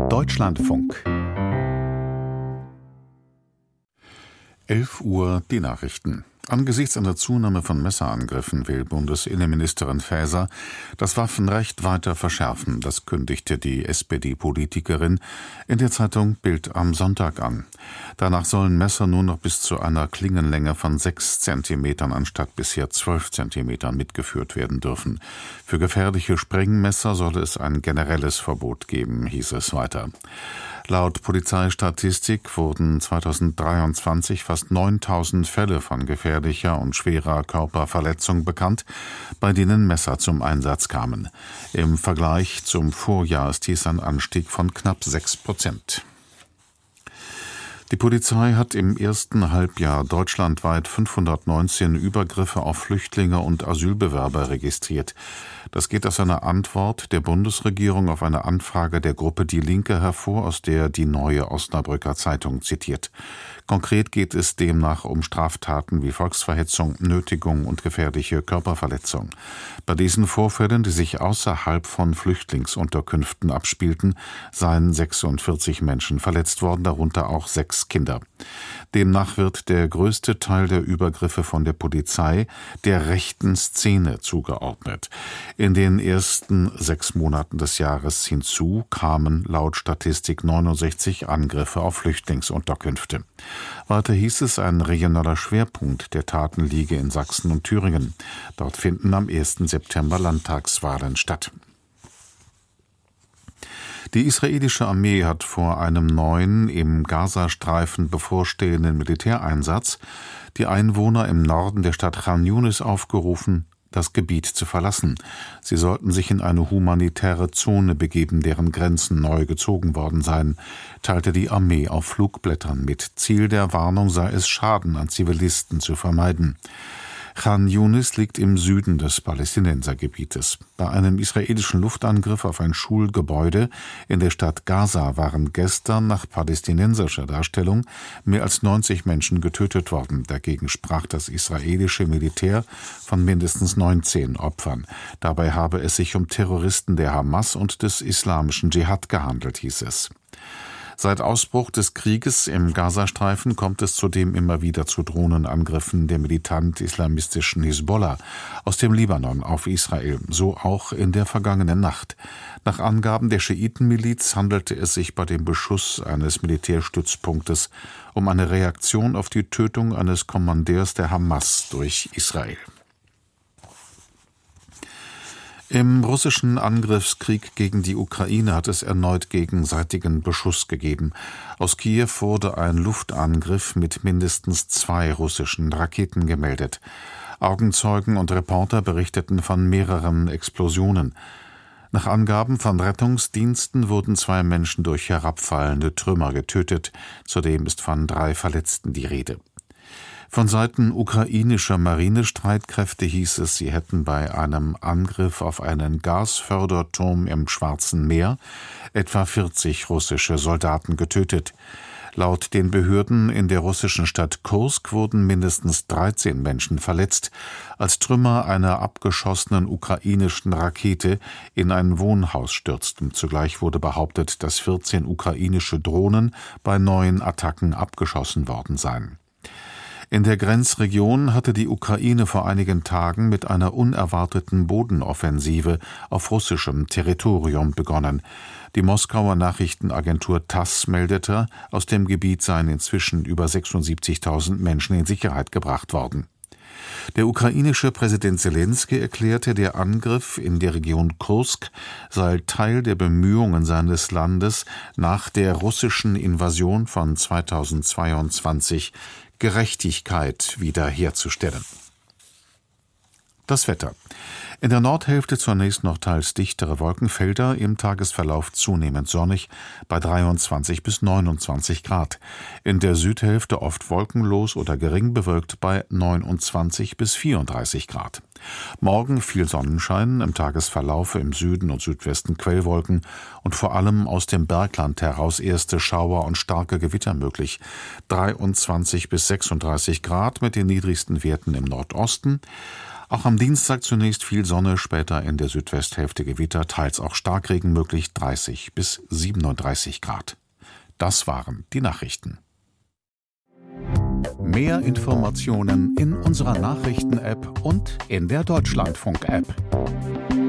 Deutschlandfunk. 11 Uhr die Nachrichten. Angesichts einer Zunahme von Messerangriffen will Bundesinnenministerin Faeser das Waffenrecht weiter verschärfen. Das kündigte die SPD-Politikerin in der Zeitung Bild am Sonntag an. Danach sollen Messer nur noch bis zu einer Klingenlänge von 6 Zentimetern anstatt bisher 12 Zentimetern mitgeführt werden dürfen. Für gefährliche Sprengmesser solle es ein generelles Verbot geben, hieß es weiter. Laut Polizeistatistik wurden 2023 fast 9.000 Fälle von gefährlicher und schwerer Körperverletzung bekannt, bei denen Messer zum Einsatz kamen. Im Vergleich zum Vorjahr ist dies ein Anstieg von knapp 6%. Die Polizei hat im ersten Halbjahr deutschlandweit 519 Übergriffe auf Flüchtlinge und Asylbewerber registriert. Das geht aus einer Antwort der Bundesregierung auf eine Anfrage der Gruppe Die Linke hervor, aus der die Neue Osnabrücker Zeitung zitiert. Konkret geht es demnach um Straftaten wie Volksverhetzung, Nötigung und gefährliche Körperverletzung. Bei diesen Vorfällen, die sich außerhalb von Flüchtlingsunterkünften abspielten, seien 46 Menschen verletzt worden, darunter auch 6 Kinder. Demnach wird der größte Teil der Übergriffe von der Polizei der rechten Szene zugeordnet. In den ersten 6 Monaten des Jahres hinzu kamen laut Statistik 69 Angriffe auf Flüchtlingsunterkünfte. Weiter hieß es, ein regionaler Schwerpunkt der Taten liege in Sachsen und Thüringen. Dort finden am 1. September Landtagswahlen statt. Die israelische Armee hat vor einem neuen, im Gazastreifen bevorstehenden Militäreinsatz die Einwohner im Norden der Stadt Khan Yunis aufgerufen, das Gebiet zu verlassen. Sie sollten sich in eine humanitäre Zone begeben, deren Grenzen neu gezogen worden seien, teilte die Armee auf Flugblättern mit. Ziel der Warnung sei es, Schaden an Zivilisten zu vermeiden. Khan Yunis liegt im Süden des Palästinensergebietes. Bei einem israelischen Luftangriff auf ein Schulgebäude in der Stadt Gaza waren gestern nach palästinensischer Darstellung mehr als 90 Menschen getötet worden. Dagegen sprach das israelische Militär von mindestens 19 Opfern. Dabei habe es sich um Terroristen der Hamas und des islamischen Dschihad gehandelt, hieß es. Seit Ausbruch des Krieges im Gazastreifen kommt es zudem immer wieder zu Drohnenangriffen der militant-islamistischen Hisbollah aus dem Libanon auf Israel, so auch in der vergangenen Nacht. Nach Angaben der Schiitenmiliz handelte es sich bei dem Beschuss eines Militärstützpunktes um eine Reaktion auf die Tötung eines Kommandeurs der Hamas durch Israel. Im russischen Angriffskrieg gegen die Ukraine hat es erneut gegenseitigen Beschuss gegeben. Aus Kiew wurde ein Luftangriff mit mindestens 2 russischen Raketen gemeldet. Augenzeugen und Reporter berichteten von mehreren Explosionen. Nach Angaben von Rettungsdiensten wurden 2 Menschen durch herabfallende Trümmer getötet. Zudem ist von 3 Verletzten die Rede. Von Seiten ukrainischer Marinestreitkräfte hieß es, sie hätten bei einem Angriff auf einen Gasförderturm im Schwarzen Meer etwa 40 russische Soldaten getötet. Laut den Behörden in der russischen Stadt Kursk wurden mindestens 13 Menschen verletzt, als Trümmer einer abgeschossenen ukrainischen Rakete in ein Wohnhaus stürzten. Zugleich wurde behauptet, dass 14 ukrainische Drohnen bei neuen Attacken abgeschossen worden seien. In der Grenzregion hatte die Ukraine vor einigen Tagen mit einer unerwarteten Bodenoffensive auf russischem Territorium begonnen. Die Moskauer Nachrichtenagentur TASS meldete, aus dem Gebiet seien inzwischen über 76.000 Menschen in Sicherheit gebracht worden. Der ukrainische Präsident Selenskyj erklärte, der Angriff in der Region Kursk sei Teil der Bemühungen seines Landes, nach der russischen Invasion von 2022 Gerechtigkeit wiederherzustellen. Das Wetter. In der Nordhälfte zunächst noch teils dichtere Wolkenfelder, im Tagesverlauf zunehmend sonnig bei 23 bis 29 Grad. In der Südhälfte oft wolkenlos oder gering bewölkt bei 29 bis 34 Grad. Morgen viel Sonnenschein, im Tagesverlauf im Süden und Südwesten Quellwolken und vor allem aus dem Bergland heraus erste Schauer und starke Gewitter möglich. 23 bis 36 Grad mit den niedrigsten Werten im Nordosten. Auch am Dienstag zunächst viel Sonne, später in der Südwesthälfte Gewitter, teils auch Starkregen möglich, 30 bis 37 Grad. Das waren die Nachrichten. Mehr Informationen in unserer Nachrichten-App und in der Deutschlandfunk-App.